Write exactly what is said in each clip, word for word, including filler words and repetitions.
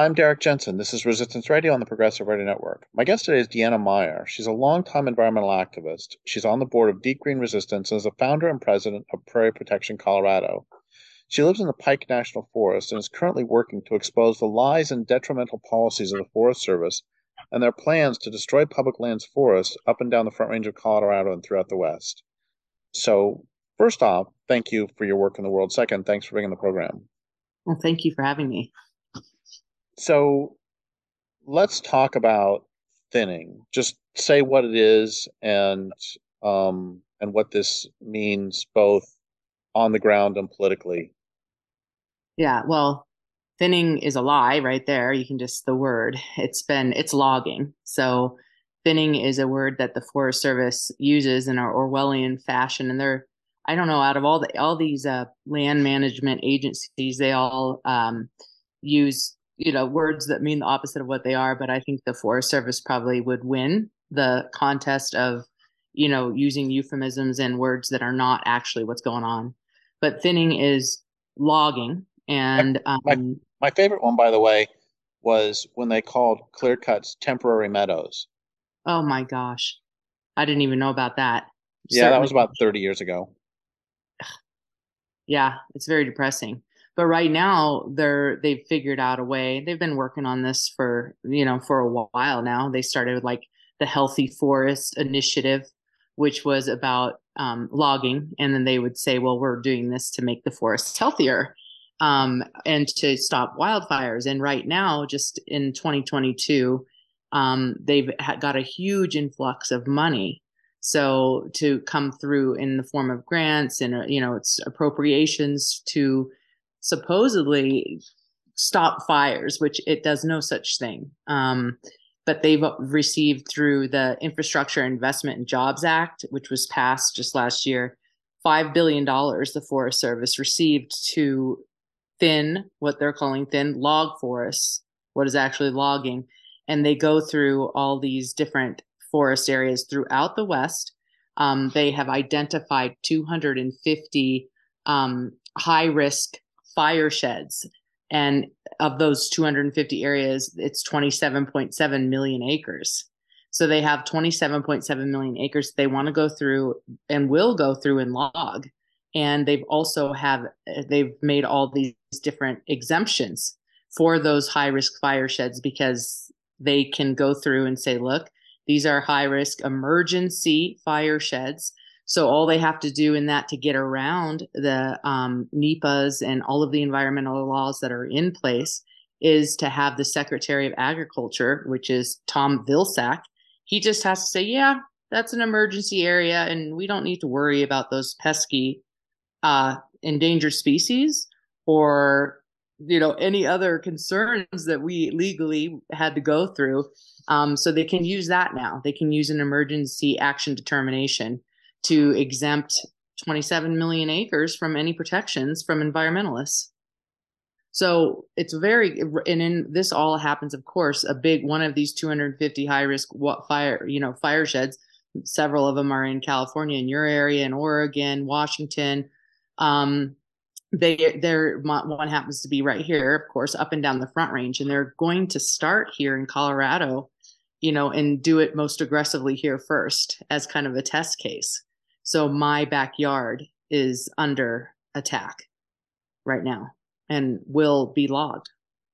I'm Derek Jensen. This is Resistance Radio on the Progressive Radio Network. My guest today is Deanna Meyer. She's a longtime environmental activist. She's on the board of Deep Green Resistance and is the founder and president of Prairie Protection Colorado. She lives in the Pike National Forest and is currently working to expose the lies and detrimental policies of the Forest Service and their plans to destroy public lands forests up and down the Front Range of Colorado and throughout the West. So, first off, thank you for your work in the world. Second, thanks for being on the program. Well, thank you for having me. So, let's talk about thinning. Just say what it is and um, and what this means both on the ground and politically. Yeah, well, thinning is a lie right there. You can just the word. It's been it's logging. So thinning is a word that the Forest Service uses in our Orwellian fashion, and they're I don't know out of all the all these uh, land management agencies, they all um, use you know words that mean the opposite of what they are. But I think the Forest Service probably would win the contest of you know using euphemisms and words that are not actually what's going on. But thinning is logging. My, And my, um, my favorite one, by the way, was when they called clear cuts temporary meadows. oh my gosh, I didn't even know about that. Yeah, that Certainly, was about thirty years ago. yeah, it's very depressing. But right now, they're they've figured out a way. They've been working on this for you know for a while now. They started with like the Healthy Forest Initiative, which was about um, logging, and then they would say, "Well, we're doing this to make the forests healthier." Um, and to stop wildfires. And right now, just in twenty twenty-two, um, they've got a huge influx of money. So to come through in the form of grants and, uh, you know, it's appropriations to supposedly stop fires, which it does no such thing. Um, but they've received through the Infrastructure Investment and Jobs Act, which was passed just last year, five billion dollars the Forest Service received to thin, what they're calling thin log forests, what is actually logging. And they go through all these different forest areas throughout the West. Um, they have identified two hundred fifty um, high risk fire sheds. And of those two hundred fifty areas, it's twenty-seven point seven million acres. So they have twenty-seven point seven million acres they want to go through and will go through and log. And they've also have they've made all these different exemptions for those high risk fire sheds because they can go through and say, look, these are high risk emergency fire sheds. So all they have to do in that to get around the um, NEPAs and all of the environmental laws that are in place is to have the Secretary of Agriculture, which is Tom Vilsack. He just has to say, yeah, that's an emergency area and we don't need to worry about those pesky uh, endangered species or you know any other concerns that we legally had to go through. Um, so they can use that now. They can use an emergency action determination to exempt twenty-seven million acres from any protections from environmentalists. So it's very, and in this all happens, of course, a big one of these two hundred fifty high risk fire, you know, fire sheds. Several of them are in California, in your area, in Oregon, Washington. Um, they they're one happens to be right here, of course, up and down the Front Range, and they're going to start here in Colorado, you know, and do it most aggressively here first as kind of a test case. So my backyard is under attack right now and will be logged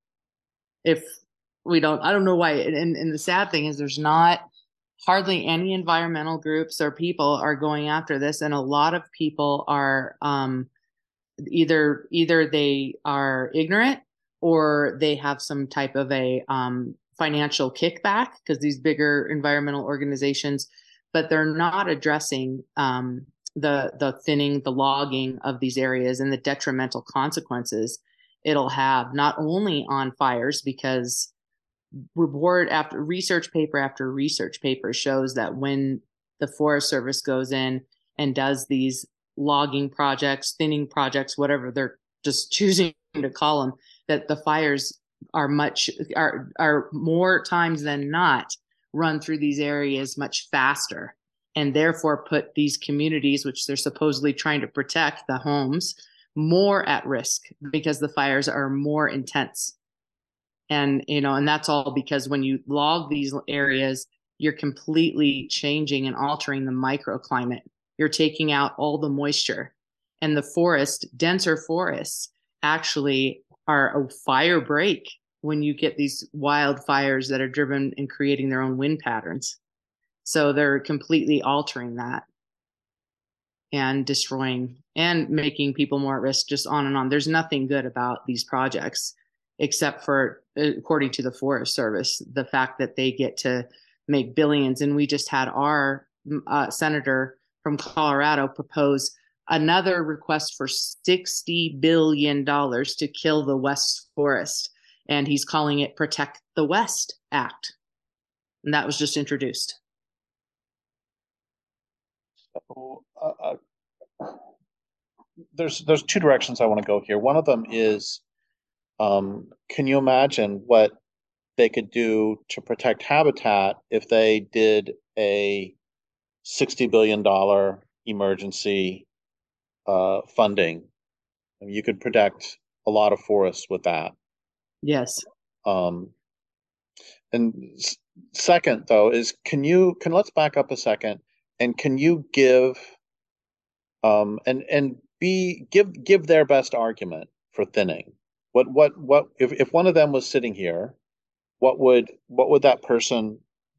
if we don't. I don't know why. And, and the sad thing is, there's not hardly any environmental groups or people are going after this, and a lot of people are. Um, either either they are ignorant or they have some type of a um, financial kickback because these bigger environmental organizations, but they're not addressing um, the the thinning, the logging of these areas and the detrimental consequences it'll have not only on fires, because report after research paper after research paper shows that when the Forest Service goes in and does these logging projects, thinning projects, whatever they're just choosing to call them, that the fires are much are are more times than not run through these areas much faster, and therefore put these communities, which they're supposedly trying to protect, the homes, more at risk because the fires are more intense. And, you know, and that's all because when you log these areas, you're completely changing and altering the microclimate. You're taking out all the moisture. And the forest, denser forests, actually are a fire break when you get these wildfires that are driven and creating their own wind patterns. So they're completely altering that and destroying and making people more at risk, just on and on. There's nothing good about these projects except for, according to the Forest Service, the fact that they get to make billions. And we just had our uh, senator from Colorado propose another request for sixty billion dollars to kill the West Forest. And he's calling it Protect the West Act. And that was just introduced. So, uh, uh, there's there's two directions I want to go here. One of them is, um, can you imagine what they could do to protect habitat if they did a sixty billion dollars emergency uh, funding? I mean, you could protect a lot of forests with that. Yes. Um, and second, though, is can you can let's back up a second, and can you give um, and and be give give their best argument for thinning? What what what if, if one of them was sitting here, what would what would that person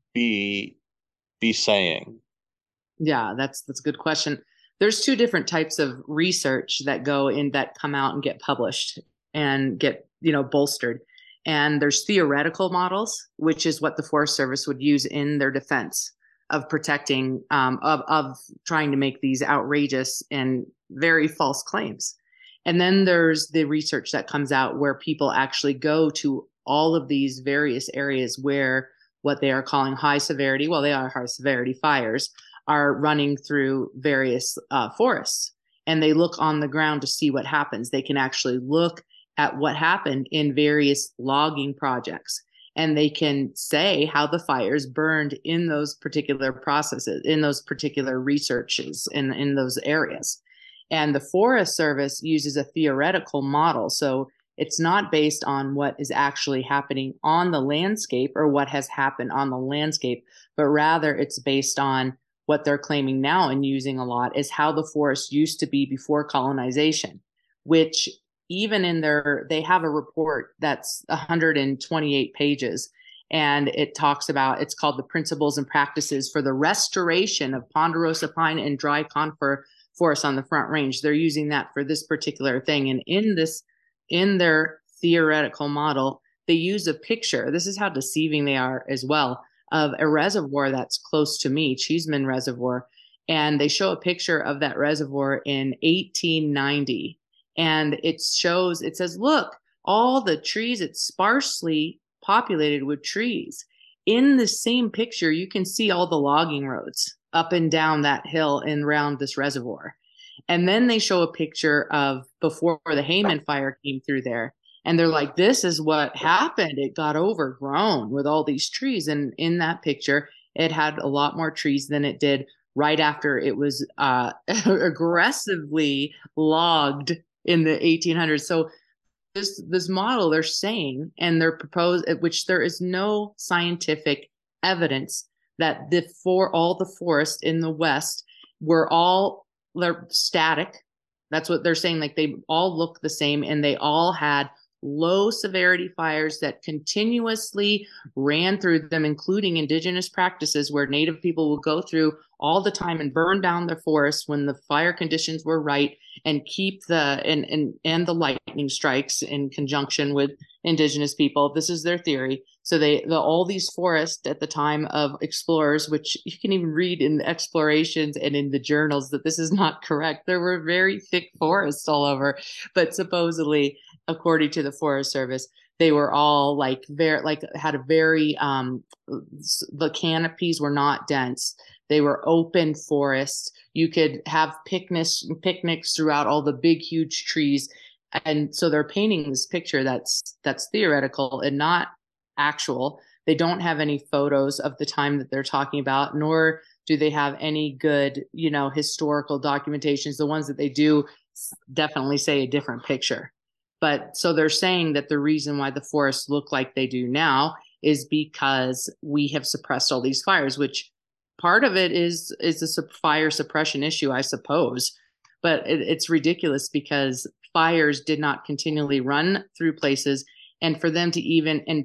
be be saying? Yeah, that's that's a good question. There's two different types of research that go in that come out and get published and get, you know, bolstered. And there's theoretical models, which is what the Forest Service would use in their defense of protecting, um, of, of trying to make these outrageous and very false claims. And then there's the research that comes out where people actually go to all of these various areas where what they are calling high severity, well, they are high severity fires, are running through various uh, forests. And they look on the ground to see what happens. They can actually look at what happened in various logging projects. And they can say how the fires burned in those particular processes, in those particular researches, in, in those areas. And the Forest Service uses a theoretical model. So it's not based on what is actually happening on the landscape or what has happened on the landscape, but rather it's based on what they're claiming now and using a lot is how the forest used to be before colonization, which even in their, they have a report that's one hundred twenty-eight pages. And it talks about, it's called the Principles and Practices for the Restoration of Ponderosa Pine and Dry Conifer Forests on the Front Range. They're using that for this particular thing. And in this, in their theoretical model, they use a picture. This is how deceiving they are as well, of a reservoir that's close to me, Cheeseman Reservoir. And they show a picture of that reservoir in eighteen ninety. And it shows, it says, look, all the trees, it's sparsely populated with trees. In the same picture, you can see all the logging roads up and down that hill and around this reservoir. And then they show a picture of before the Hayman fire came through there. And they're like, this is what happened. It got overgrown with all these trees. And in that picture, it had a lot more trees than it did right after it was uh, aggressively logged in the eighteen hundreds. So this this model they're saying, and they're proposed, which there is no scientific evidence that the for all the forests in the West were all they're static. That's what they're saying. Like they all look the same, and they all had low severity fires that continuously ran through them, including indigenous practices where Native people would go through all the time and burn down their forests when the fire conditions were right, and keep the and and and the lightning strikes in conjunction with indigenous people. This is their theory. So they the, all these forests at the time of explorers, which you can even read in the explorations and in the journals that this is not correct. There were very thick forests all over, but supposedly, according to the Forest Service, they were all like very like had a very um the canopies were not dense. They were open forests. You could have picnics picnics throughout all the big huge trees. And so they're painting this picture that's that's theoretical and not actual. They don't have any photos of the time that they're talking about, nor do they have any good, you know, historical documentations. The ones that they do definitely say a different picture. But so they're saying that the reason why the forests look like they do now is because we have suppressed all these fires, which part of it is is a fire suppression issue, I suppose. But it, it's ridiculous because fires did not continually run through places, and for them to even and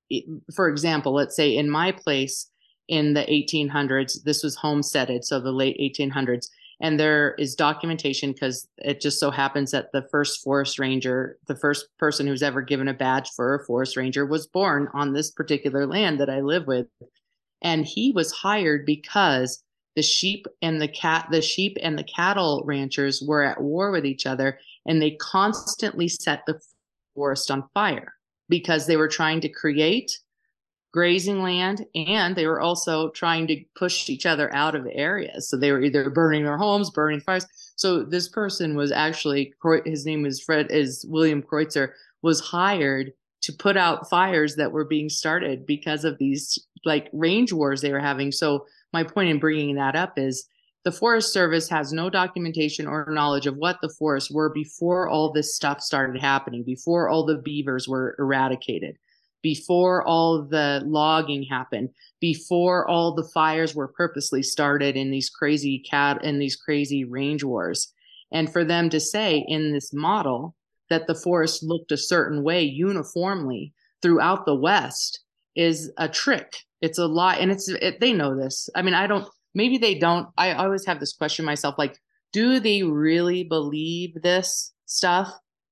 for example, let's say in my place in the eighteen hundreds, this was homesteaded, so the late eighteen hundreds, and there is documentation because it just so happens that the first forest ranger, the first person who's ever given a badge for a forest ranger, was born on this particular land that I live with. And he was hired because the sheep and the cat the sheep and the cattle ranchers were at war with each other, and they constantly set the forest on fire because they were trying to create grazing land, and they were also trying to push each other out of areas. So they were either burning their homes, burning fires. So this person was actually, his name is Fred, is William Kreutzer, was hired to put out fires that were being started because of these like range wars they were having. So my point in bringing that up is the Forest Service has no documentation or knowledge of what the forests were before all this stuff started happening, before all the beavers were eradicated, before all the logging happened, before all the fires were purposely started in these crazy cat in these crazy range wars. And for them to say in this model that the forest looked a certain way uniformly throughout the West is a trick. It's a lie. And it's it, they know this. I mean, I don't, maybe they don't. I always have this question myself, like, do they really believe this stuff?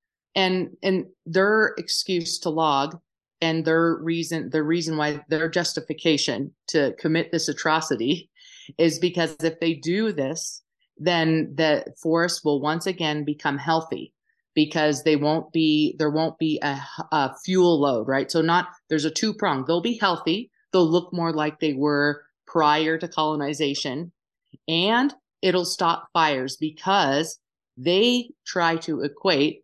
And and their excuse to log and their reason, the reason why their justification to commit this atrocity is because if they do this, then the forest will once again become healthy because they won't be, there won't be a, a fuel load, right? So not, there's a two prong. They'll be healthy. They'll look more like they were prior to colonization, and it'll stop fires because they try to equate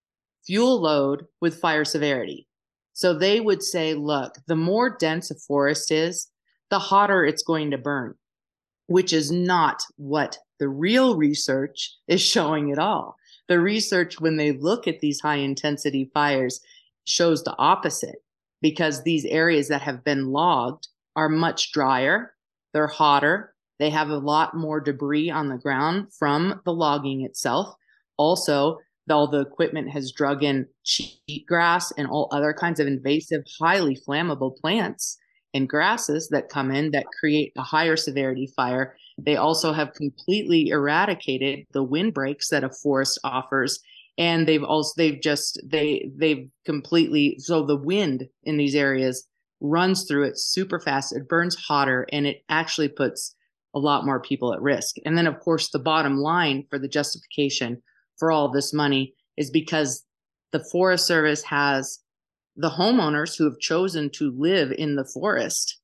fuel load with fire severity. So they would say, look, the more dense a forest is, the hotter it's going to burn, which is not what the real research is showing at all. The research, when they look at these high intensity fires, shows the opposite because these areas that have been logged are much drier, they're hotter, they have a lot more debris on the ground from the logging itself. Also, all the equipment has drug in cheatgrass and all other kinds of invasive, highly flammable plants and grasses that come in that create a higher severity fire. They also have completely eradicated the windbreaks that a forest offers. And they've also, they've just, they, they've completely, so the wind in these areas runs through it super fast. It burns hotter, and it actually puts a lot more people at risk. And then, of course, the bottom line for the justification for all this money is because the Forest Service has the homeowners who have chosen to live in the forest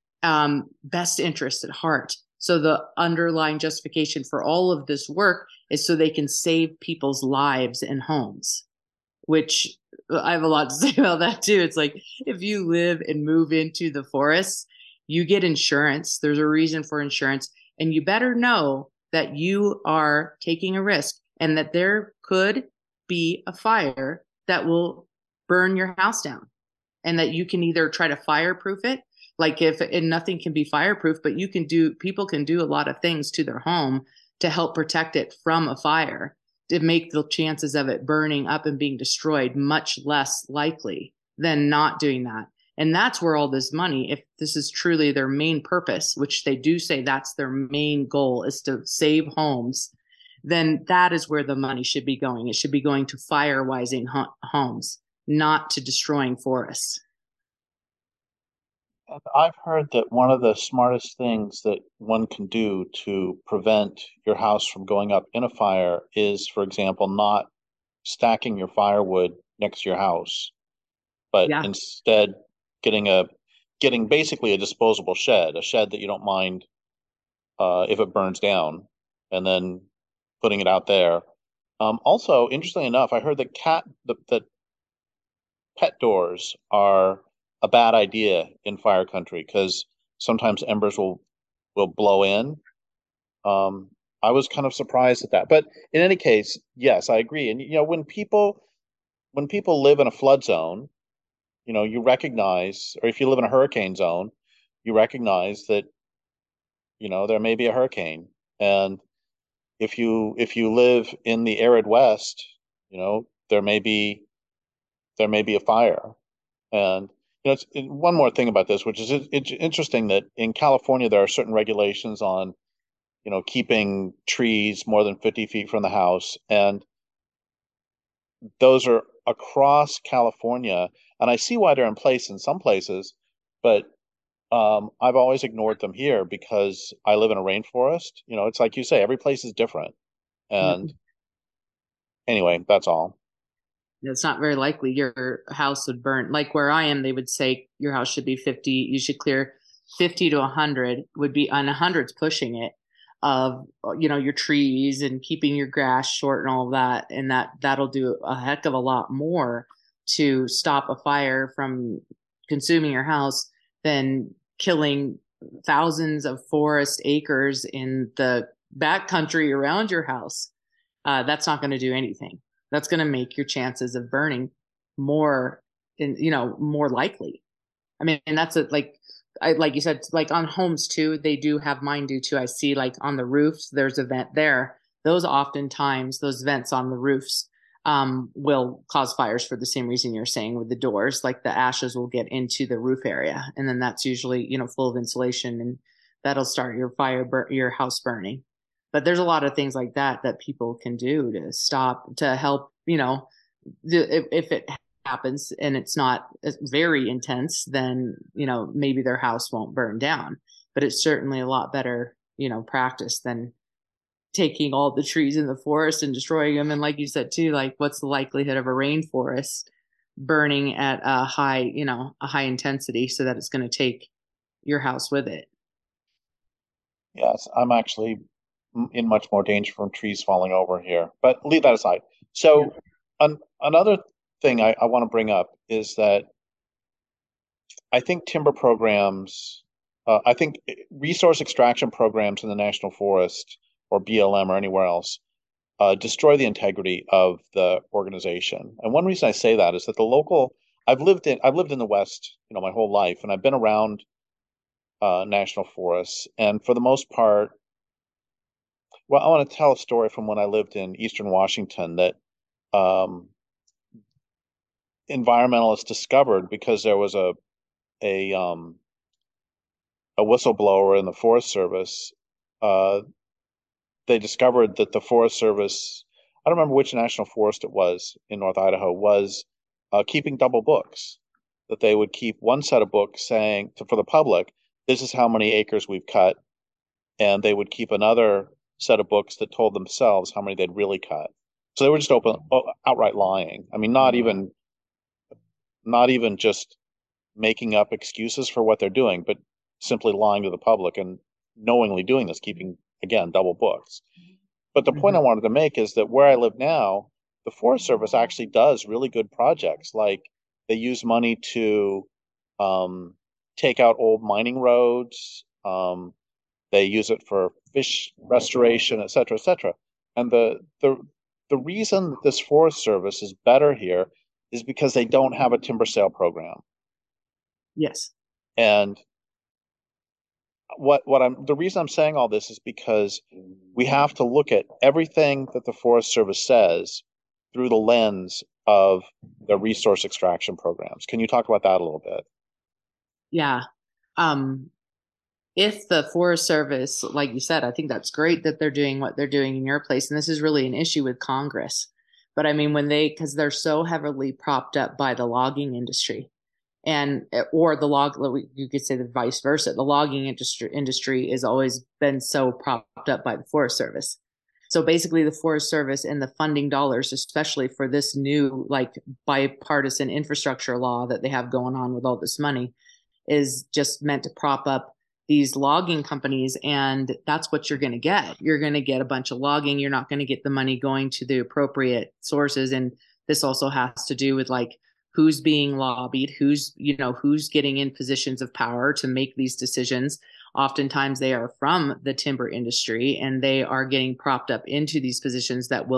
um, best interest at heart. So the underlying justification for all of this work is so they can save people's lives and homes, which I have a lot to say about that too. It's like, if you live and move into the forest, you get insurance. There's a reason for insurance, and you better know that you are taking a risk and that there could be a fire that will burn your house down, and that you can either try to fireproof it. Like if, and nothing can be fireproof, but you can do, people can do a lot of things to their home to help protect it from a fire, to make the chances of it burning up and being destroyed much less likely than not doing that. And that's where all this money, if this is truly their main purpose, which they do say that's their main goal, is to save homes, then that is where the money should be going. It should be going to firewizing ho- homes, not to destroying forests. And I've heard that one of the smartest things that one can do to prevent your house from going up in a fire is, for example, not stacking your firewood next to your house, but Yeah. instead getting a getting basically a disposable shed, a shed that you don't mind uh, if it burns down, and then putting it out there. Um, also, interestingly enough, I heard that cat that, that pet doors are a bad idea in fire country because sometimes embers will will blow in. Um, I was kind of surprised at that, but in any case, yes, I agree. And you know, when people when people live in a flood zone, you know, you recognize, or if you live in a hurricane zone, you recognize that, you know, there may be a hurricane. And if you if you live in the arid West, you know, there may be there may be a fire. And you know, it's, it, one more thing about this, which is it, it's interesting that in California there are certain regulations on, you know, keeping trees more than fifty feet from the house, and those are across California. And I see why they're in place in some places, but um, I've always ignored them here because I live in a rainforest. You know, it's like you say, every place is different. Yep. And anyway, that's all. It's not very likely your house would burn. Like where I am, they would say your house should be fifty. You should clear fifty to one hundred would be, and one hundred's pushing it, of, you know, your trees and keeping your grass short and all of that. And that, that'll do a heck of a lot more to stop a fire from consuming your house than killing thousands of forest acres in the backcountry around your house. Uh, that's not going to do anything. That's going to make your chances of burning more, in, you know, more likely. I mean, and that's a, like, I, like you said, like on homes too, they do have mine do too. I see like on the roofs, there's a vent there. Those oftentimes, those vents on the roofs um, will cause fires for the same reason you're saying with the doors. Like the ashes will get into the roof area, and then that's usually, you know, full of insulation, and that'll start your fire, bur- your house burning. But there's a lot of things like that that people can do to stop, to help, you know, if, if it happens and it's not very intense, then, you know, maybe their house won't burn down. But it's certainly a lot better, you know, practice than taking all the trees in the forest and destroying them. And like you said too, like what's the likelihood of a rainforest burning at a high, you know, a high intensity so that it's going to take your house with it? Yes, I'm actually in much more danger from trees falling over here. But leave that aside. Yeah. So, an, another thing I, I want to bring up is that I think timber programs, uh, I think resource extraction programs in the National Forest or B L M or anywhere else uh, destroy the integrity of the organization. And one reason I say that is that the local, I've lived in, I've lived in the West, you know, my whole life, and I've been around uh, national forests, and for the most part, well, I want to tell a story from when I lived in Eastern Washington that um, environmentalists discovered because there was a a um, a whistleblower in the Forest Service. Uh, they discovered that the Forest Service, I don't remember which national forest it was in North Idaho, was uh, keeping double books. That they would keep one set of books saying to, for the public, this is how many acres we've cut, and they would keep another set of books that told themselves how many they'd really cut. So they were just open, outright lying. I mean, not even not even just making up excuses for what they're doing, but simply lying to the public and knowingly doing this, keeping again double books. But the point Mm-hmm. I wanted to make is that where I live now, the Forest Service actually does really good projects. Like they use money to um, take out old mining roads. Um, they use it for fish restoration, et cetera, et cetera. And the the the reason that this Forest Service is better here is because they don't have a timber sale program. Yes. And what what I'm the reason I'm saying all this is because we have to look at everything that the Forest Service says through the lens of the resource extraction programs. Can you talk about that a little bit? Yeah. Um, if the Forest Service, like you said, I think that's great that they're doing what they're doing in your place. And this is really an issue with Congress. But I mean, when they, because they're so heavily propped up by the logging industry, and or the log, you could say the vice versa. The logging industry industry has always been so propped up by the Forest Service. So basically, the Forest Service and the funding dollars, especially for this new like bipartisan infrastructure law that they have going on with all this money, is just meant to prop up these logging companies. And that's what you're going to get. You're going to get a bunch of logging. You're not going to get the money going to the appropriate sources. And this also has to do with like who's being lobbied, who's, you know, who's getting in positions of power to make these decisions. Oftentimes they are from the timber industry and they are getting propped up into these positions that will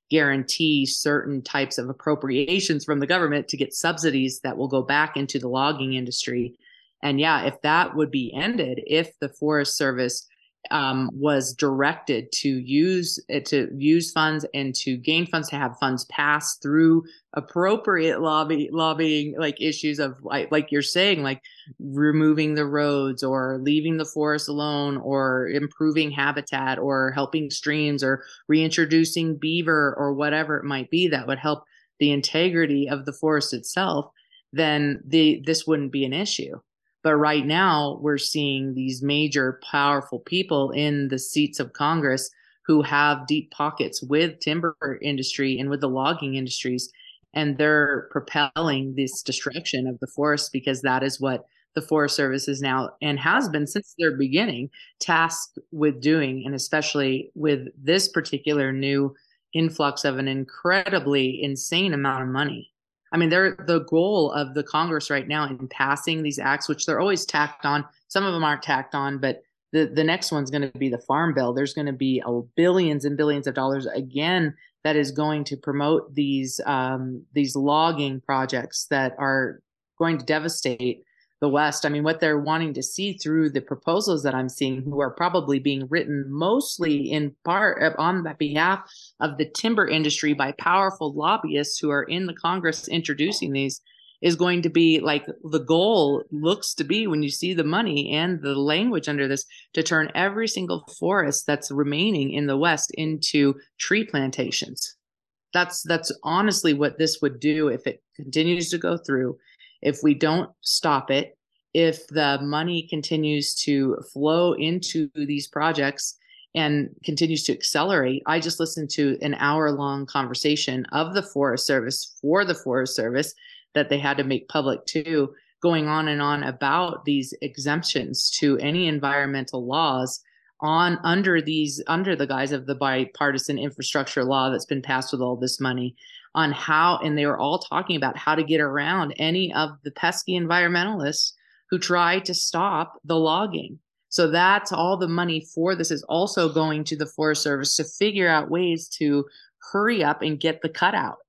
guarantee certain types of appropriations from the government to get subsidies that will go back into the logging industry. And yeah, if that would be ended, if the Forest Service um, was directed to use to use funds and to gain funds, to have funds pass through appropriate lobby lobbying like issues of like like you're saying, like removing the roads or leaving the forest alone or improving habitat or helping streams or reintroducing beaver or whatever it might be that would help the integrity of the forest itself, then the this wouldn't be an issue. But right now, we're seeing these major, powerful people in the seats of Congress who have deep pockets with timber industry and with the logging industries, and they're propelling this destruction of the forest because that is what the Forest Service is now and has been since their beginning tasked with doing, and especially with this particular new influx of an incredibly insane amount of money. I mean, they're the goal of the Congress right now in passing these acts, which they're always tacked on. Some of them aren't tacked on, but the, the next one's going to be the Farm Bill. There's going to be a billions and billions of dollars again that is going to promote these um, these logging projects that are going to devastate the West. I mean, what they're wanting to see through the proposals that I'm seeing, who are probably being written mostly in part on the behalf of the timber industry by powerful lobbyists who are in the Congress introducing these, is going to be like the goal looks to be, when you see the money and the language under this, to turn every single forest that's remaining in the West into tree plantations. That's that's honestly what this would do if it continues to go through. If we don't stop it, if the money continues to flow into these projects and continues to accelerate. I just listened to an hour long conversation of the Forest Service for the Forest Service that they had to make public too, going on and on about these exemptions to any environmental laws on under these under the guise of the bipartisan infrastructure law that's been passed with all this money, on how, and they were all talking about how to get around any of the pesky environmentalists who try to stop the logging. So that's all the money for this is also going to the Forest Service to figure out ways to hurry up and get the cutout.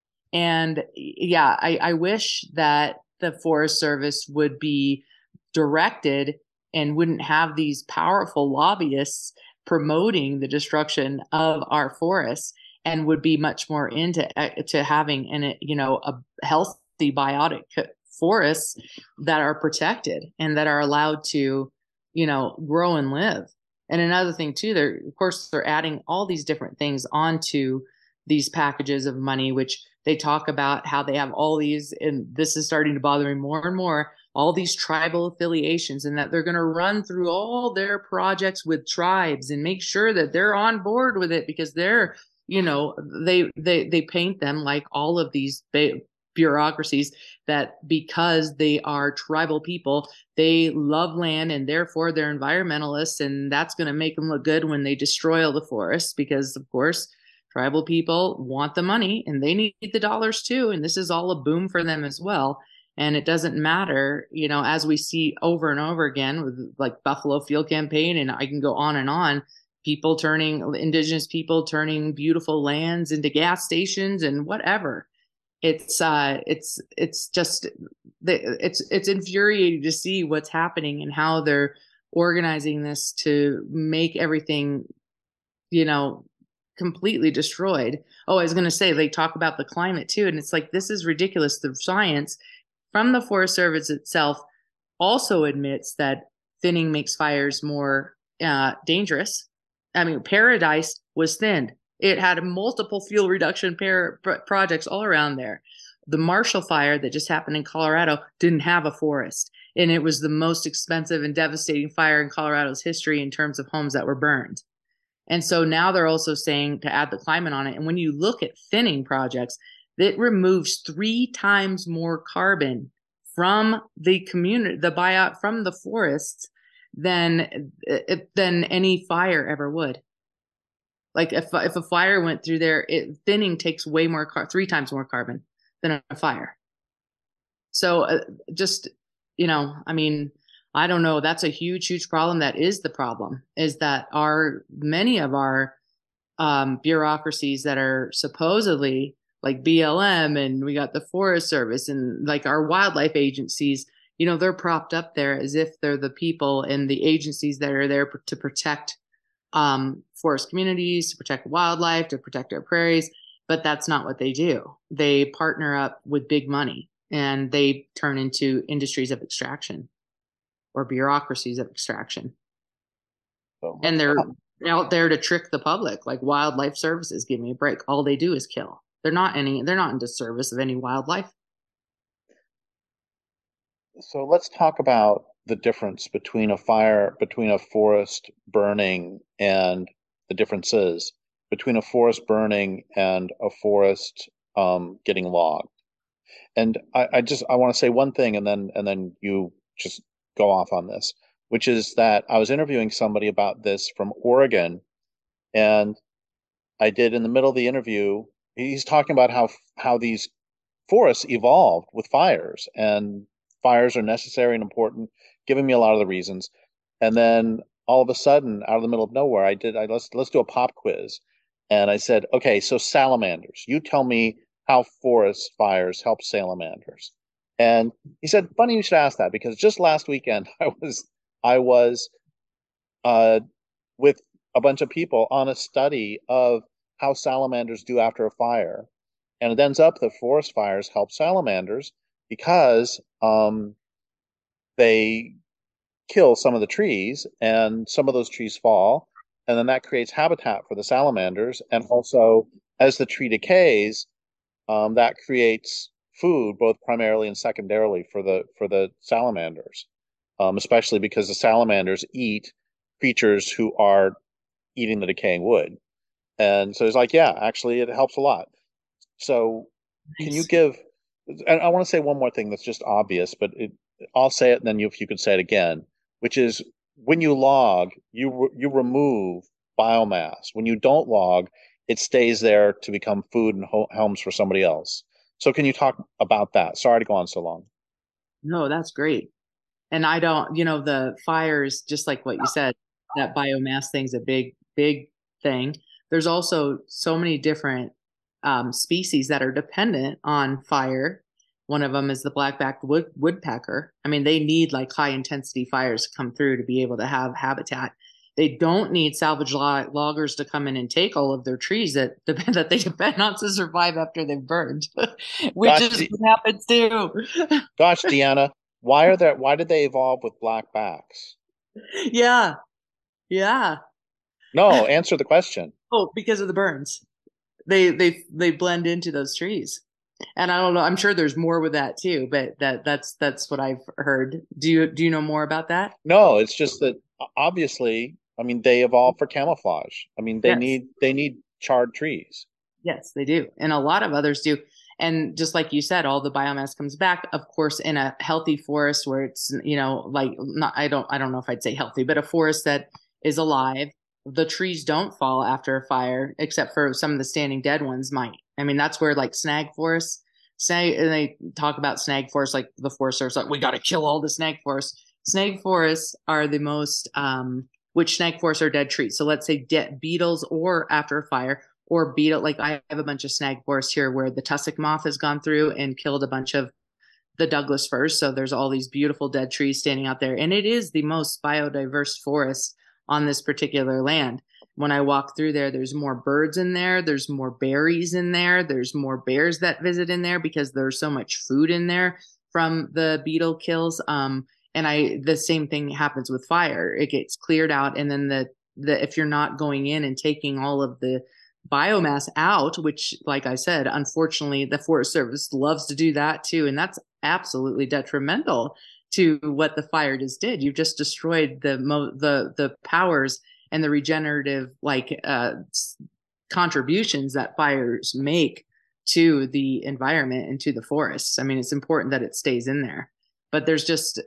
And yeah, I, I wish that the Forest Service would be directed and wouldn't have these powerful lobbyists promoting the destruction of our forests, and would be much more into to having an you know a healthy biotic forests that are protected and that are allowed to you know grow and live. And another thing too, they're of course they're adding all these different things onto these packages of money, which they talk about how they have all these, and this is starting to bother me more and more, all these tribal affiliations, and that they're going to run through all their projects with tribes and make sure that they're on board with it, because they're you know they they they paint them like all of these ba- bureaucracies that because they are tribal people, they love land and therefore they're environmentalists, and that's going to make them look good when they destroy all the forests, because of course tribal people want the money and they need the dollars too, and this is all a boom for them as well. And it doesn't matter, you know, as we see over and over again with like Buffalo Field Campaign, and I can go on and on, people turning, indigenous people turning beautiful lands into gas stations and whatever. It's uh, it's it's just it's it's infuriating to see what's happening and how they're organizing this to make everything, you know, completely destroyed. Oh, I was going to say, they talk about the climate too, and it's like, this is ridiculous. The science from the Forest Service itself also admits that thinning makes fires more uh, dangerous. I mean, Paradise was thinned. It had multiple fuel reduction par- projects all around there. The Marshall Fire that just happened in Colorado didn't have a forest, and it was the most expensive and devastating fire in Colorado's history in terms of homes that were burned. And so now they're also saying to add the climate on it. And when you look at thinning projects, it removes three times more carbon from the community, the buyout from the forests than than any fire ever would. Like if if a fire went through there, it, thinning takes way more car, three times more carbon than a fire. So uh, just you know, I mean, I don't know. That's a huge, huge problem. That is the problem. Is that our many of our um, bureaucracies that are supposedly like B L M, and we got the Forest Service and like our wildlife agencies, you know, they're propped up there as if they're the people and the agencies that are there to protect um, forest communities, to protect wildlife, to protect our prairies. But that's not what they do. They partner up with big money and they turn into industries of extraction or bureaucracies of extraction. So let's And they're talk. out there to trick the public, like wildlife services. Give me a break. All they do is kill. They're not any, they're not in disservice of any wildlife. So let's talk about the difference between a fire, between a forest burning and the differences between a forest burning and a forest um, getting logged. And I, I just I want to say one thing, and then and then you just go off on this, which is that I was interviewing somebody about this from Oregon, and I did in the middle of the interview, he's talking about how how these forests evolved with fires, and fires are necessary and important, giving me a lot of the reasons. And then all of a sudden, out of the middle of nowhere, I did I let's let's do a pop quiz. And I said, okay, so salamanders, you tell me how forest fires help salamanders. And he said, funny you should ask that because just last weekend I was I was uh, with a bunch of people on a study of how salamanders do after a fire. And it ends up that forest fires help salamanders because um, they kill some of the trees and some of those trees fall. And then that creates habitat for the salamanders. And also, as the tree decays, um, that creates food, both primarily and secondarily for the for the salamanders, um, especially because the salamanders eat creatures who are eating the decaying wood. And so it's like, yeah, actually, it helps a lot. So, can you Nice. give? And I want to say one more thing that's just obvious, but it, I'll say it, and then you, if you could say it again, which is when you log, you you remove biomass. When you don't log, it stays there to become food and ho homes for somebody else. So, can you talk about that? Sorry to go on so long. No, that's great. And I don't, you know, the fires, just like what you said, that biomass thing's a big, big thing. There's also so many different um, species that are dependent on fire. One of them is the black-backed wood woodpecker. I mean, they need like high intensity fires to come through to be able to have habitat. They don't need salvage log loggers to come in and take all of their trees that depend that they depend on to survive after they've burned, which Gosh, is De what happens too. gosh, Deanna, why are there? Why did they evolve with black backs? Yeah, yeah. No, answer the question. Oh, because of the burns. They they they blend into those trees. And I don't know, I'm sure there's more with that too, but that that's that's what I've heard. Do you do you know more about that? No, it's just that obviously, I mean, they evolved for camouflage. I mean, they Yes. need they need charred trees. Yes, they do. And a lot of others do. And just like you said, all the biomass comes back, of course, in a healthy forest where it's, you know, like not I don't I don't know if I'd say healthy, but a forest that is alive. The trees don't fall after a fire, except for some of the standing dead ones might. I mean, that's where like snag forests, snag, and they talk about snag forests, like the Forest Service, like we got to kill all the snag forests. Snag forests are the most, um, which snag forests are dead trees. So let's say dead beetles or after a fire or beetle. Like I have a bunch of snag forests here where the tussock moth has gone through and killed a bunch of the Douglas firs. So there's all these beautiful dead trees standing out there. And it is the most biodiverse forest on this particular land. When I walk through there, there's more birds in there. There's more berries in there. There's more bears that visit in there because there's so much food in there from the beetle kills. Um, and I, the same thing happens with fire. It gets cleared out. And then the, the, if you're not going in and taking all of the biomass out, which, like I said, unfortunately, the Forest Service loves to do that too. And that's absolutely detrimental to what the fire just did. You've just destroyed the mo- the the powers and the regenerative like uh, contributions that fires make to the environment and to the forests. I mean, it's important that it stays in there, but there's just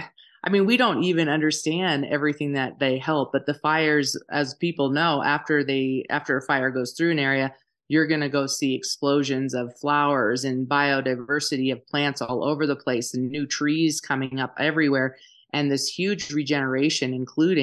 I mean, we don't even understand everything that they help, but the fires, as people know, after they after a fire goes through an area, you're going to go see explosions of flowers and biodiversity of plants all over the place and new trees coming up everywhere and this huge regeneration, including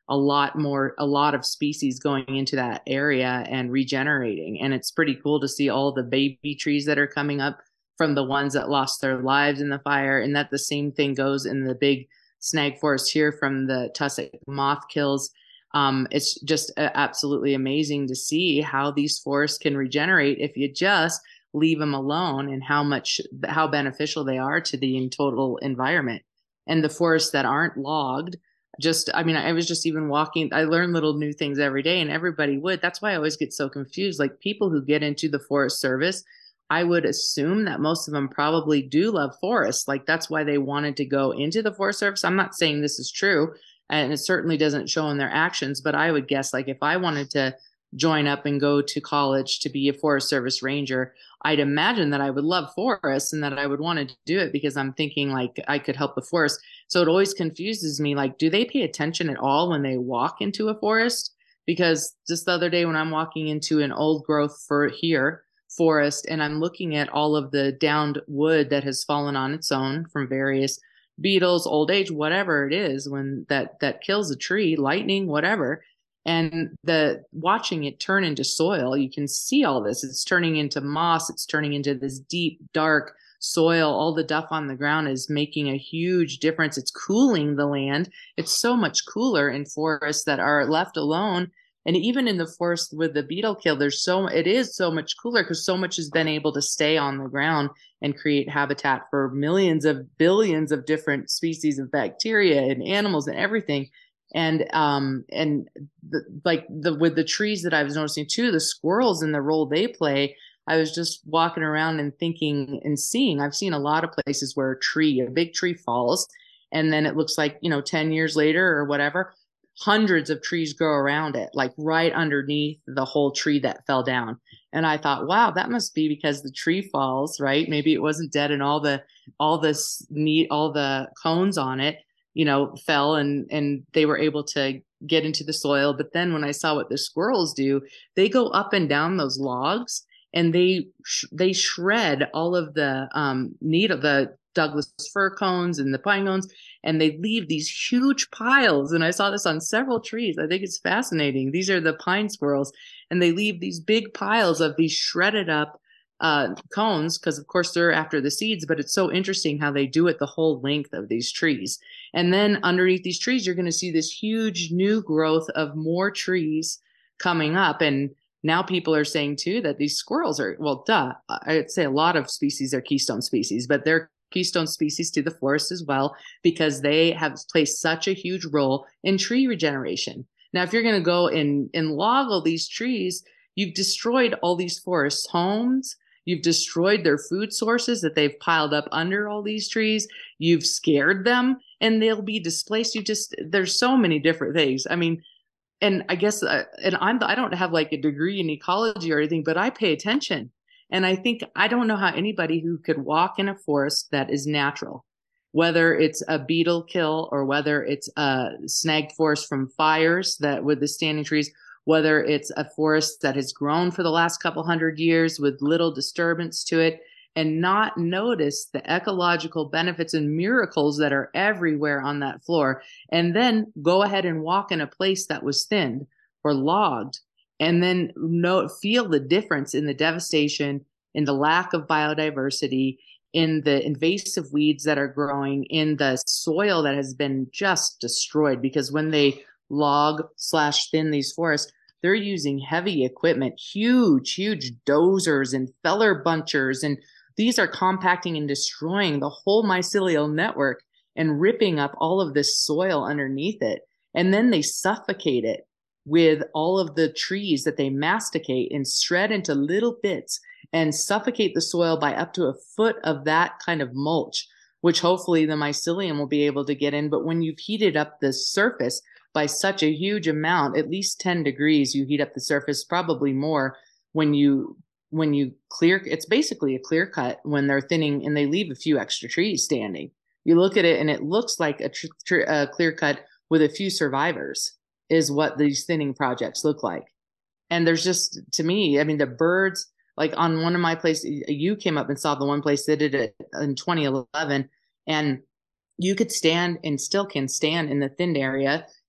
a lot more, a lot of species going into that area and regenerating. And it's pretty cool to see all the baby trees that are coming up from the ones that lost their lives in the fire. And that the same thing goes in the big snag forest here from the tussock moth kills. Um, it's just uh, absolutely amazing to see how these forests can regenerate if you just leave them alone, and how much, how beneficial they are to the in total environment. And the forests that aren't logged, just, I mean, I was just even walking, I learn little new things every day, and everybody would. That's why I always get so confused. Like, people who get into the Forest Service, I would assume that most of them probably do love forests. Like, that's why they wanted to go into the Forest Service. I'm not saying this is true, and it certainly doesn't show in their actions, but I would guess, like, if I wanted to join up and go to college to be a Forest Service ranger, I'd imagine that I would love forests and that I would want to do it because I'm thinking like I could help the forest. So it always confuses me, like, do they pay attention at all when they walk into a forest? Because just the other day when I'm walking into an old growth for here forest, and I'm looking at all of the downed wood that has fallen on its own from various beetles, old age, whatever it is, when that that kills a tree, lightning, whatever, and the watching it turn into soil, you can see all this. It's turning into moss, it's turning into this deep dark soil. All the duff on the ground is making a huge difference. It's cooling the land. It's so much cooler in forests that are left alone. And even in the forest with the beetle kill, there's so, it is so much cooler because so much has been able to stay on the ground and create habitat for millions of billions of different species of bacteria and animals and everything. And um and the, like the with the trees that I was noticing too, the squirrels and the role they play. I was just walking around and thinking and seeing. I've seen a lot of places where a tree, a big tree falls, and then it looks like, you know, ten years later or whatever, hundreds of trees grow around it, like right underneath the whole tree that fell down. And I thought, wow, that must be because the tree falls, right? Maybe it wasn't dead and all the all this neat all the cones on it, you know, fell and and they were able to get into the soil. But then when I saw what the squirrels do, they go up and down those logs and they sh- they shred all of the um needle, the Douglas fir cones and the pine cones, and they leave these huge piles. And I saw this on several trees. I think it's fascinating. These are the pine squirrels, and they leave these big piles of these shredded up uh, cones, because of course they're after the seeds, but it's so interesting how they do it the whole length of these trees. And then underneath these trees, you're going to see this huge new growth of more trees coming up. And now people are saying too that these squirrels are, well, duh, I'd say a lot of species are keystone species, but they're keystone species to the forest as well, because they have played such a huge role in tree regeneration. Now, if you're going to go and, and log all these trees, you've destroyed all these forest homes. You've destroyed their food sources that they've piled up under all these trees. You've scared them and they'll be displaced. You just, there's so many different things. I mean, and I guess, uh, and I'm, I don't have like a degree in ecology or anything, but I pay attention. And I think, I don't know how anybody who could walk in a forest that is natural, whether it's a beetle kill or whether it's a snagged forest from fires that with the standing trees, whether it's a forest that has grown for the last couple hundred years with little disturbance to it, and not notice the ecological benefits and miracles that are everywhere on that floor, and then go ahead and walk in a place that was thinned or logged, and then know, feel the difference in the devastation, in the lack of biodiversity, in the invasive weeds that are growing, in the soil that has been just destroyed. Because when they log slash thin these forests, they're using heavy equipment, huge, huge dozers and feller bunchers. And these are compacting and destroying the whole mycelial network and ripping up all of this soil underneath it. And then they suffocate it with all of the trees that they masticate and shred into little bits and suffocate the soil by up to a foot of that kind of mulch, which hopefully the mycelium will be able to get in. But when you've heated up the surface by such a huge amount, at least ten degrees, you heat up the surface, probably more when you when you clear, it's basically a clear cut when they're thinning and they leave a few extra trees standing. You look at it and it looks like a, tr- tr- a clear cut with a few survivors is what these thinning projects look like. And there's just, to me, I mean, the birds, like on one of my places, you came up and saw the one place that did it in twenty eleven, and you could stand and still can stand in the thinned area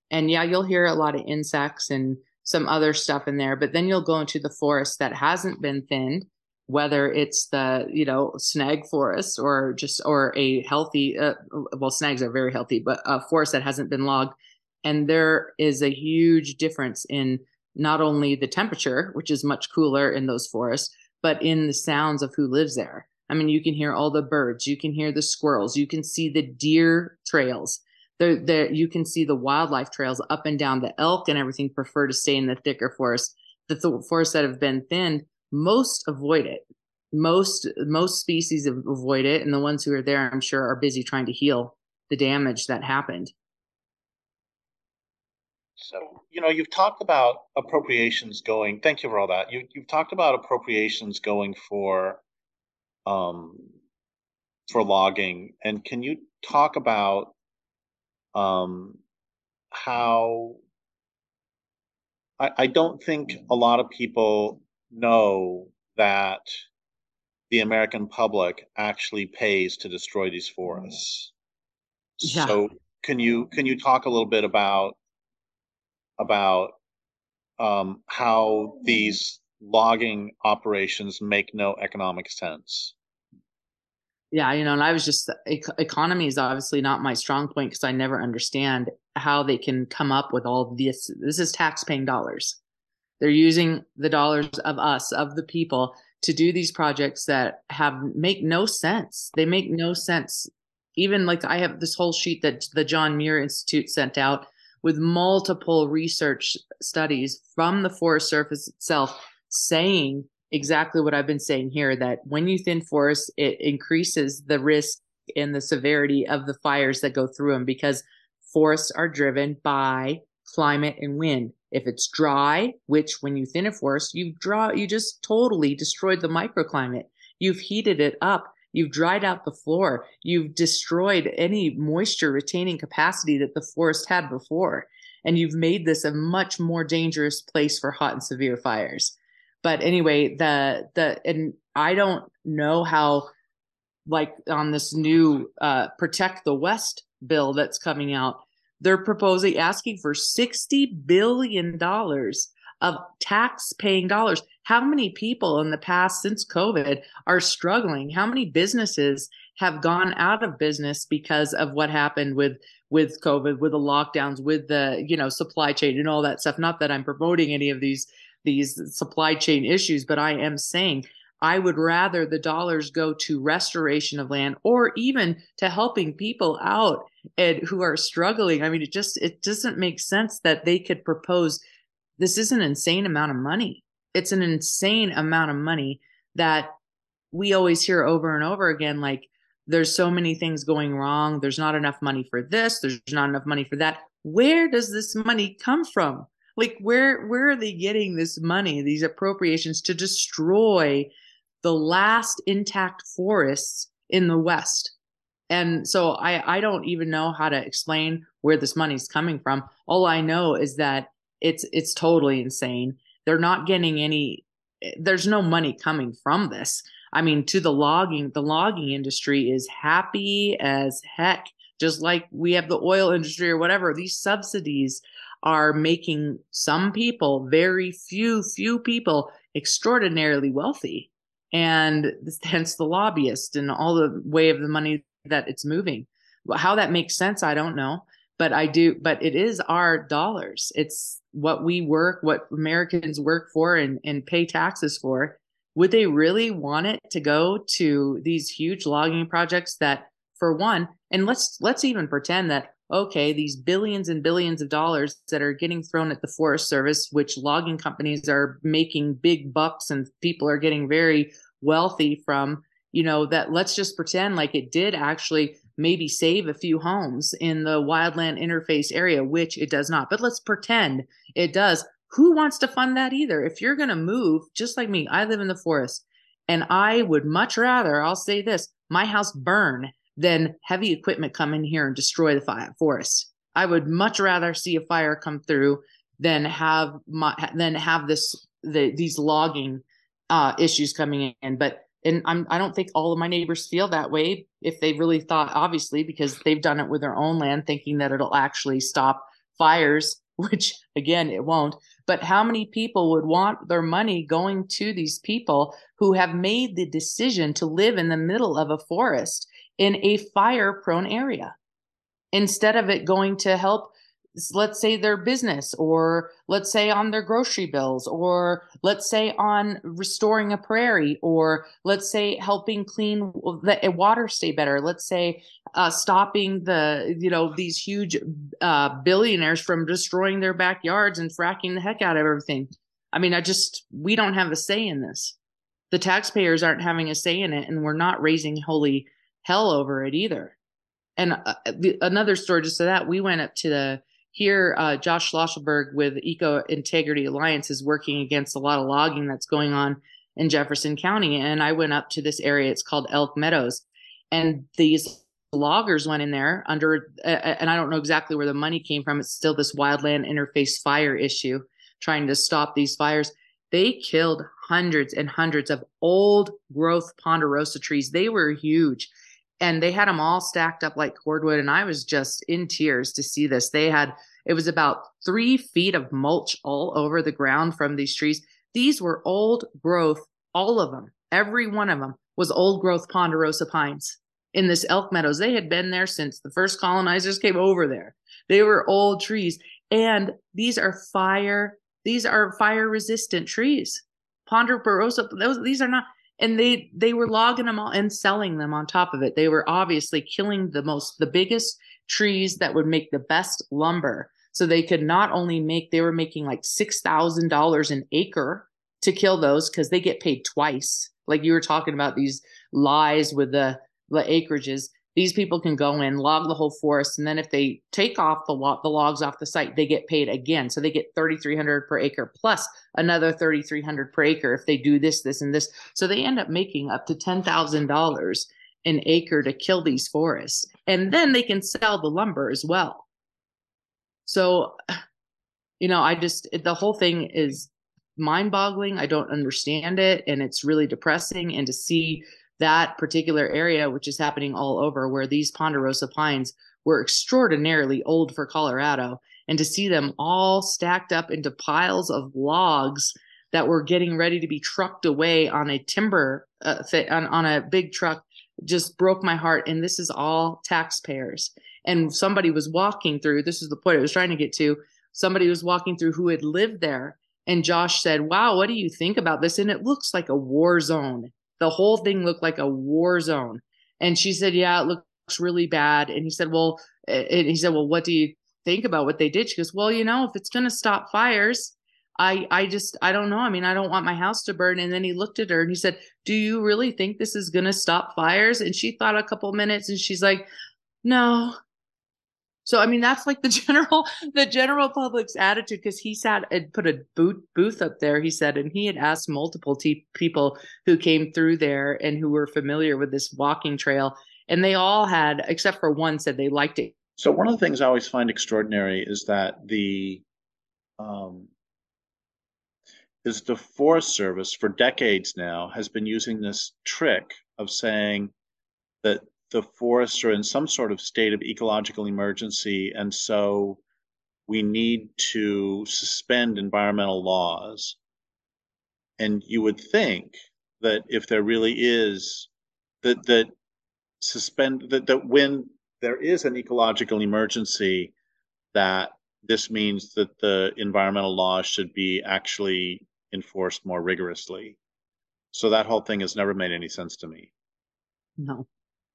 And yeah, you'll hear a lot of insects and some other stuff in there, but then you'll go into the forest that hasn't been thinned, whether it's the, you know, snag forest or just, or a healthy, uh, well, snags are very healthy, but a forest that hasn't been logged. And there is a huge difference in not only the temperature, which is much cooler in those forests, but in the sounds of who lives there. I mean, you can hear all the birds, you can hear the squirrels, you can see the deer trails. There, there, you can see the wildlife trails up and down. The elk and everything prefer to stay in the thicker forest. The th- forests that have been thinned, most avoid it. Most most species avoid it, and the ones who are there, I'm sure, are busy trying to heal the damage that happened. So, you know, you've talked about appropriations going, thank you for all that. You, you've talked about appropriations going for um, for logging. And can you talk about um, how I, I don't think a lot of people know that the American public actually pays to destroy these forests. Yeah. So can you can you talk a little bit about about um, how these logging operations make no economic sense? Yeah, you know, and I was just e- economy is obviously not my strong point because I never understand how they can come up with all this. This is tax-paying dollars. They're using the dollars of us, of the people, to do these projects that have make no sense. They make no sense. Even like I have this whole sheet that the John Muir Institute sent out with multiple research studies from the forest surface itself saying exactly what I've been saying here, that when you thin forests, it increases the risk and the severity of the fires that go through them because forests are driven by climate and wind. If it's dry, which when you thin a forest, you draw, you just totally destroyed the microclimate. You've heated it up. You've dried out the floor. You've destroyed any moisture retaining capacity that the forest had before. And you've made this a much more dangerous place for hot and severe fires. But anyway, the, the, and I don't know how, like on this new uh, Protect the West bill that's coming out, they're proposing asking for sixty billion dollars of tax paying dollars. How many people in the past since COVID are struggling? How many businesses have gone out of business because of what happened with with COVID, with the lockdowns, with the, you know, supply chain and all that stuff? Not that I'm promoting any of these these supply chain issues, but I am saying I would rather the dollars go to restoration of land or even to helping people out and who are struggling. I mean, it just it doesn't make sense that they could propose. This is an insane amount of money. It's an insane amount of money that we always hear over and over again, like there's so many things going wrong. There's not enough money for this. There's not enough money for that. Where does this money come from? Like where where are they getting this money, these appropriations to destroy the last intact forests in the West? And so I, I don't even know how to explain where this money's coming from. All I know is that it's it's totally insane. They're not getting any, there's no money coming from this. I mean, to the logging, the logging industry is happy as heck, just like we have the oil industry or whatever. These subsidies are making some people, very few, few people, extraordinarily wealthy. And hence the lobbyist and all the way of the money that it's moving. How that makes sense, I don't know. But I do, but it is our dollars. It's what we work, what Americans work for and, and pay taxes for. Would they really want it to go to these huge logging projects that, for one, and let's let's even pretend that, okay, these billions and billions of dollars that are getting thrown at the Forest Service, which logging companies are making big bucks and people are getting very wealthy from, you know, that let's just pretend like it did actually maybe save a few homes in the wildland interface area, which it does not. But let's pretend it does. Who wants to fund that either? If you're going to move, just like me, I live in the forest and I would much rather, I'll say this, my house burn than heavy equipment come in here and destroy the fire, forest. I would much rather see a fire come through than have my, than have this, the, these logging uh, issues coming in. But and I'm, I don't think all of my neighbors feel that way if they really thought, obviously, because they've done it with their own land, thinking that it'll actually stop fires, which again, it won't. But how many people would want their money going to these people who have made the decision to live in the middle of a forest in a fire prone area instead of it going to help, let's say, their business, or let's say on their grocery bills, or let's say on restoring a prairie, or let's say helping clean the water stay better, let's say uh, stopping the, you know, these huge uh, billionaires from destroying their backyards and fracking the heck out of everything. I mean, I just, we don't have a say in this. The taxpayers aren't having a say in it, and we're not raising holy hell over it either. And uh, the, another story just to that, we went up to the, here, uh, Josh Schlosselberg with Eco Integrity Alliance is working against a lot of logging that's going on in Jefferson County. And I went up to this area, it's called Elk Meadows. And these loggers went in there under, uh, and I don't know exactly where the money came from. It's still this wildland interface fire issue, trying to stop these fires. They killed hundreds and hundreds of old growth ponderosa trees. They were huge. And they had them all stacked up like cordwood. And I was just in tears to see this. They had, it was about three feet of mulch all over the ground from these trees. These were old growth, all of them. Every one of them was old growth ponderosa pines in this Elk Meadows. They had been there since the first colonizers came over there. They were old trees. And these are fire, these are fire resistant trees. Ponderosa, those, these are not, and they they were logging them all and selling them on top of it. They were obviously killing the most, the biggest trees that would make the best lumber. So they could not only make, they were making like six thousand dollars an acre to kill those, because they get paid twice. Like you were talking about these lies with the, the acreages. These people can go in, log the whole forest, and then if they take off the log, the logs off the site, they get paid again. So they get thirty-three hundred dollars per acre plus another thirty-three hundred dollars per acre if they do this, this, and this. So they end up making up to ten thousand dollars an acre to kill these forests. And then they can sell the lumber as well. So, you know, I just, the whole thing is mind-boggling. I don't understand it, and it's really depressing. And to see that particular area, which is happening all over, where these ponderosa pines were extraordinarily old for Colorado, and to see them all stacked up into piles of logs that were getting ready to be trucked away on a timber uh, th- on, on a big truck, just broke my heart. And this is all taxpayers. And somebody was walking through, this is the point I was trying to get to, somebody was walking through who had lived there, and Josh said, "Wow, what do you think about this?" And it looks like a war zone. The whole thing looked like a war zone. And she said, "Yeah, it looks really bad." And he said, well, and he said, well, what do you think about what they did? She goes, well, you know, if it's going to stop fires, I, I just, I don't know. I mean, I don't want my house to burn. And then he looked at her and he said, "Do you really think this is going to stop fires?" And she thought a couple minutes, and she's like, "No." So, I mean, that's like the general, the general public's attitude, because he sat and put a booth, booth up there, he said, and he had asked multiple t- people who came through there and who were familiar with this walking trail. And they all had, except for one, said they liked it. So one of the things I always find extraordinary is that the, um, is the Forest Service for decades now has been using this trick of saying that the forests are in some sort of state of ecological emergency, and so we need to suspend environmental laws. And you would think that if there really is, that that suspend that, that when there is an ecological emergency, that this means that the environmental laws should be actually enforced more rigorously. So that whole thing has never made any sense to me. No.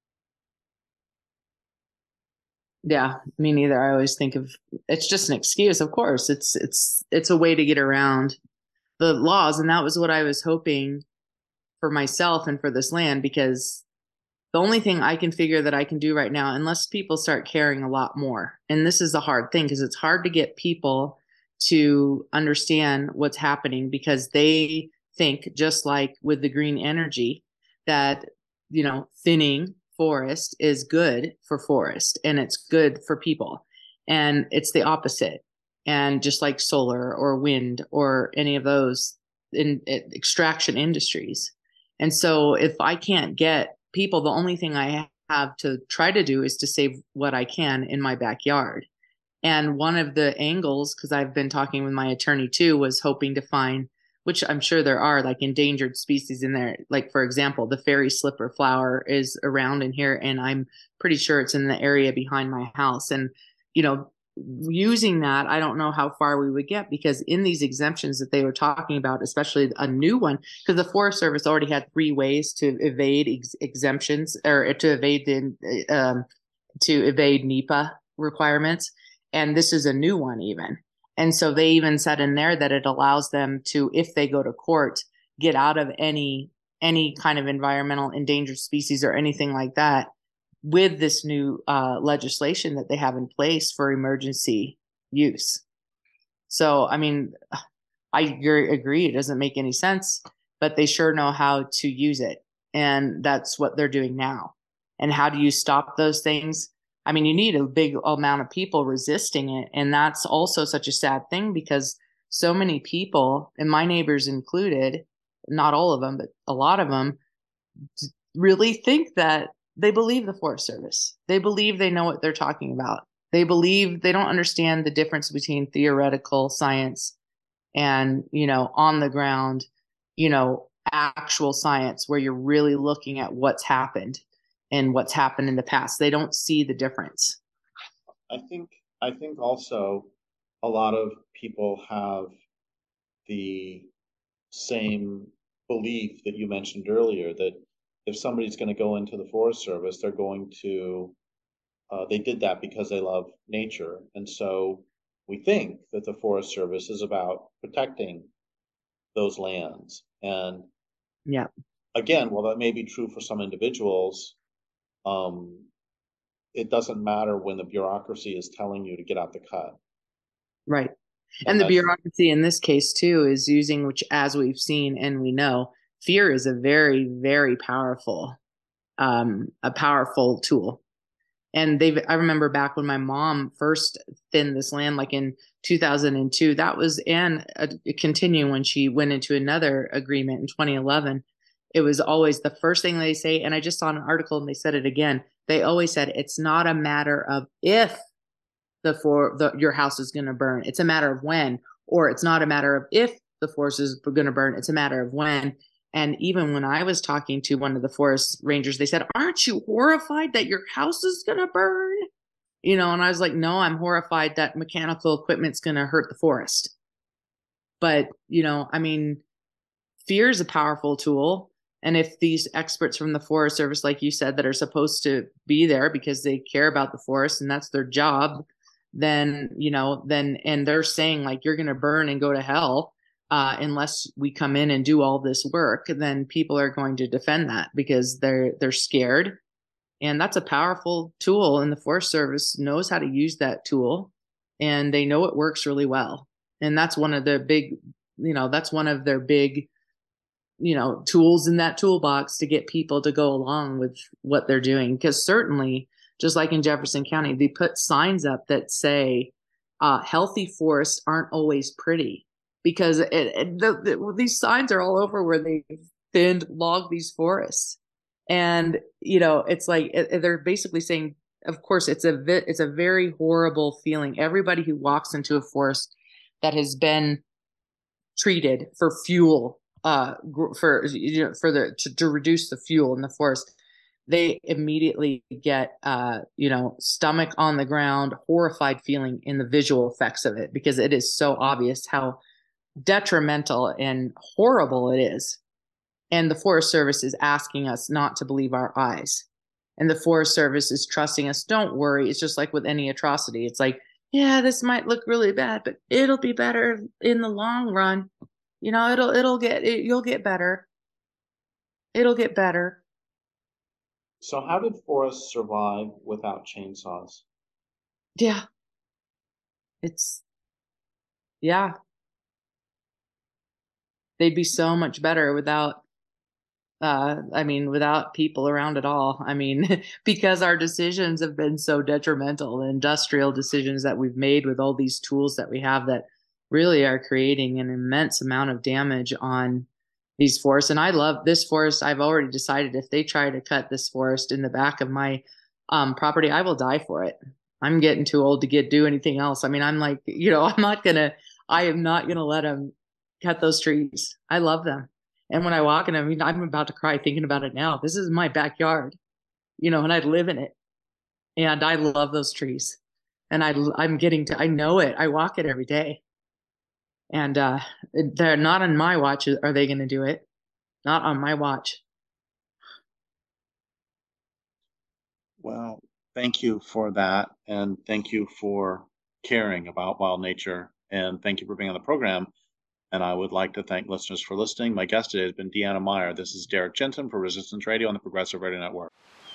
Yeah, me neither. I always think of, it's just an excuse. Of course, it's it's it's a way to get around the laws, and that was what I was hoping for myself and for this land, because the only thing I can figure that I can do right now, unless people start caring a lot more, and this is the hard thing, because it's hard to get people to understand what's happening, because they think, just like with the green energy, that, you know, thinning forest is good for forest and it's good for people. And it's the opposite. And just like solar or wind or any of those in, in extraction industries. And so if I can't get people, the only thing I have to try to do is to save what I can in my backyard. And one of the angles, because I've been talking with my attorney too, was hoping to find, which I'm sure there are, like endangered species in there. Like, for example, the fairy slipper flower is around in here, and I'm pretty sure it's in the area behind my house. And, you know, using that, I don't know how far we would get, because in these exemptions that they were talking about, especially a new one, because the Forest Service already had three ways to evade ex- exemptions or to evade the um, to evade NEPA requirements, and this is a new one even. And so they even said in there that it allows them to, if they go to court, get out of any any kind of environmental endangered species or anything like that with this new uh, legislation that they have in place for emergency use. So, I mean, I agree, it doesn't make any sense, but they sure know how to use it. And that's what they're doing now. And how do you stop those things? I mean, you need a big amount of people resisting it. And that's also such a sad thing, because so many people, and my neighbors included, not all of them, but a lot of them, really think that they believe the Forest Service. They believe they know what they're talking about. They believe they don't understand the difference between theoretical science and, you know, on the ground, you know, actual science where you're really looking at what's happened and what's happened in the past. They don't see the difference. I think I think also a lot of people have the same belief that you mentioned earlier, that if somebody's going to go into the Forest Service, they're going to uh, they did that because they love nature. And so we think that the Forest Service is about protecting those lands. And Yeah. again, while that may be true for some individuals, um, it doesn't matter when the bureaucracy is telling you to get out the cut. Right. And And the that's, bureaucracy in this case too is using, which as we've seen and we know, fear is a very, very powerful, um, a powerful tool. And they've, I remember back when my mom first thinned this land, like in two thousand two, that was, and a, a continue when she went into another agreement in twenty eleven. It was always the first thing they say. And I just saw an article and they said it again. They always said, it's not a matter of if the for the your house is going to burn. It's a matter of when, or it's not a matter of if the forest is going to burn. It's a matter of when. And even when I was talking to one of the forest rangers, they said, "Aren't you horrified that your house is going to burn?" You know, and I was like, "No, I'm horrified that mechanical equipment's going to hurt the forest." But, you know, I mean, fear is a powerful tool. And if these experts from the Forest Service, like you said, that are supposed to be there because they care about the forest and that's their job, then, you know, then, and they're saying like, you're going to burn and go to hell uh, unless we come in and do all this work, then people are going to defend that because they're, they're scared. And that's a powerful tool. And the Forest Service knows how to use that tool and they know it works really well. And that's one of the big, you know, that's one of their big, you know, tools in that toolbox to get people to go along with what they're doing. Because certainly, just like in Jefferson County, they put signs up that say, uh, healthy forests aren't always pretty, because it, it, the, the, these signs are all over where they thinned log these forests. And, you know, it's like it, they're basically saying, of course, it's a it's a very horrible feeling. Everybody who walks into a forest that has been treated for fuel, uh, for you know, for the to, to reduce the fuel in the forest, they immediately get, uh, you know, stomach on the ground, horrified feeling in the visual effects of it, because it is so obvious how detrimental and horrible it is. And the Forest Service is asking us not to believe our eyes. And the Forest Service is trusting us. Don't worry. It's just like with any atrocity. It's like, yeah, this might look really bad, but it'll be better in the long run. You know, it'll it'll get it, you'll get better. It'll get better. so how did forests survive without chainsaws? Yeah. It's yeah. They'd be so much better without uh I mean without people around at all. I mean, because our decisions have been so detrimental, the industrial decisions that we've made with all these tools that we have that really are creating an immense amount of damage on these forests. And I love this forest. I've already decided if they try to cut this forest in the back of my um property, I will die for it. I'm getting too old to get do anything else. I mean, I'm like, you know, I'm not gonna, I am not gonna let them cut those trees. I love them. And when I walk in them, I mean, I'm about to cry thinking about it now. This is my backyard, you know, and I live in it. And I love those trees. And I, I'm getting to, I know it. I walk it every day. And uh, they're not on my watch. Are they going to do it? Not on my watch. Well, thank you for that. And thank you for caring about wild nature. And thank you for being on the program. And I would like to thank listeners for listening. My guest today has been Deanna Meyer. This is Derek Jensen for Resistance Radio on the Progressive Radio Network.